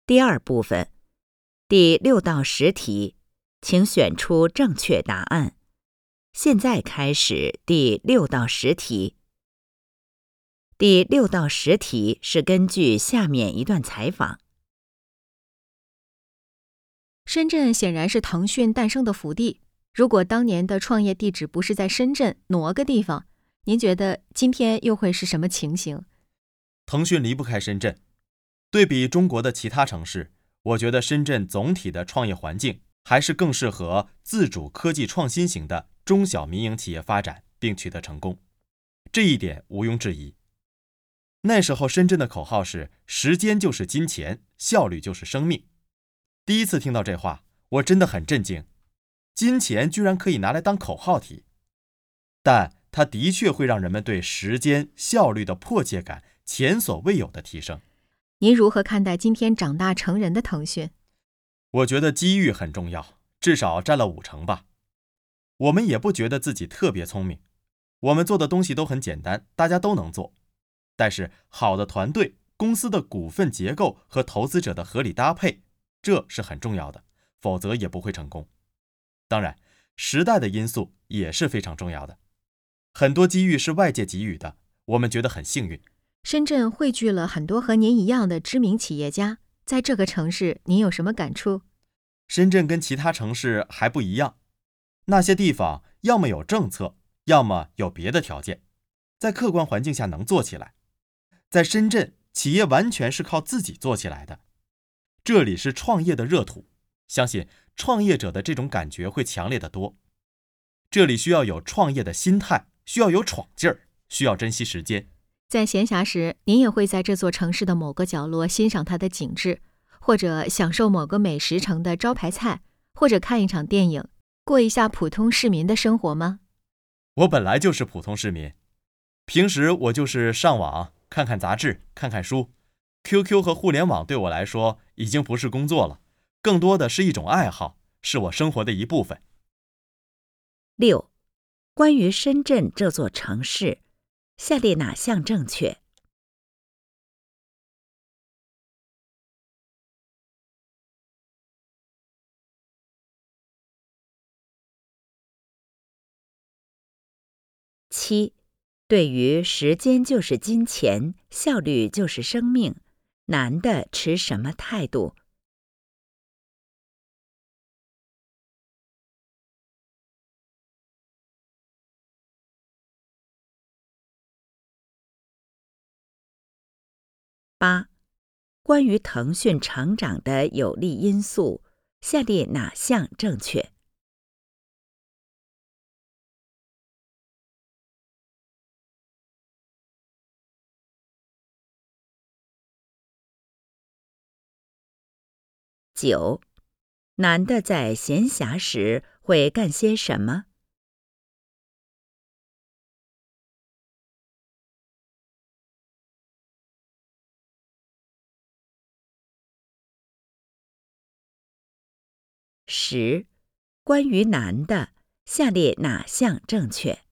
第二部分，第6到10题，请选出正确答案。现在开始第6到10题。第6到10题是根据下面一段采访。 深圳显然是腾讯诞生的福地。如果当年的创业地址不是在深圳，挪个地方，您觉得今天又会是什么情形？ 腾讯离不开深圳。对比中国的其他城市，我觉得深圳总体的创业环境还是更适合自主科技创新型的中小民营企业发展并取得成功，这一点毋庸置疑。那时候深圳的口号是时间就是金钱，效率就是生命。第一次听到这话，我真的很震惊，金钱居然可以拿来当口号题。但它的确会让人们对时间效率的迫切感前所未有的提升。 您如何看待今天长大成人的腾讯？ 我觉得机遇很重要，至少占了50%吧。我们也不觉得自己特别聪明，我们做的东西都很简单，大家都能做。但是好的团队、公司的股份结构和投资者的合理搭配，这是很重要的，否则也不会成功。当然，时代的因素也是非常重要的。很多机遇是外界给予的，我们觉得很幸运。 深圳汇聚了很多和您一样的知名企业家，在这个城市，您有什么感触？ 深圳跟其他城市还不一样，那些地方要么有政策，要么有别的条件，在客观环境下能做起来。在深圳，企业完全是靠自己做起来的。这里是创业的热土，相信创业者的这种感觉会强烈得多。这里需要有创业的心态，需要有闯劲儿，需要珍惜时间。 在闲暇时，您也会在这座城市的某个角落欣赏它的景致，或者享受某个美食城的招牌菜，或者看一场电影，过一下普通市民的生活吗？ 我本来就是普通市民，平时我就是上网看看杂志，看看书。QQ 和互联网对我来说已经不是工作了，更多的是一种爱好，是我生活的一部分。 6. 关于深圳这座城市，下列哪项正确？7. 对于时间就是金钱，效率就是生命，男的持什么态度？8. 关于腾讯成长的有利因素，下列哪项正确？9. 男的在闲暇时会干些什么？10. 关于男的，下列哪项正确